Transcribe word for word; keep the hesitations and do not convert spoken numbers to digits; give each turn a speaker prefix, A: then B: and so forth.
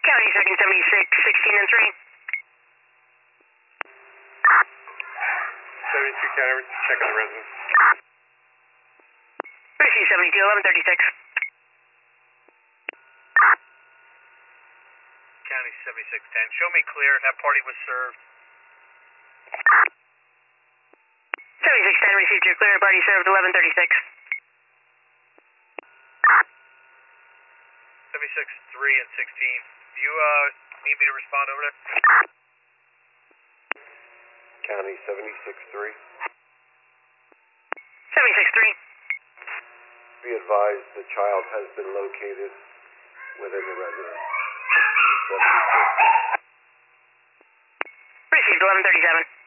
A: County second seventy-six, sixteen and three.
B: seventy-two County, checking the residence.
A: Receive seventy-two, eleven thirty-six.
B: County seventy-six ten, show me clear, that party was served.
A: seventy-six ten, received your clear, party served, eleven thirty-six.
B: seventy-six three and sixteen, do you uh, need me to respond over there? County seventy-six three.
A: seventy-six three.
B: Be advised the child has been located within the residence.
A: Received eleven thirty-seven.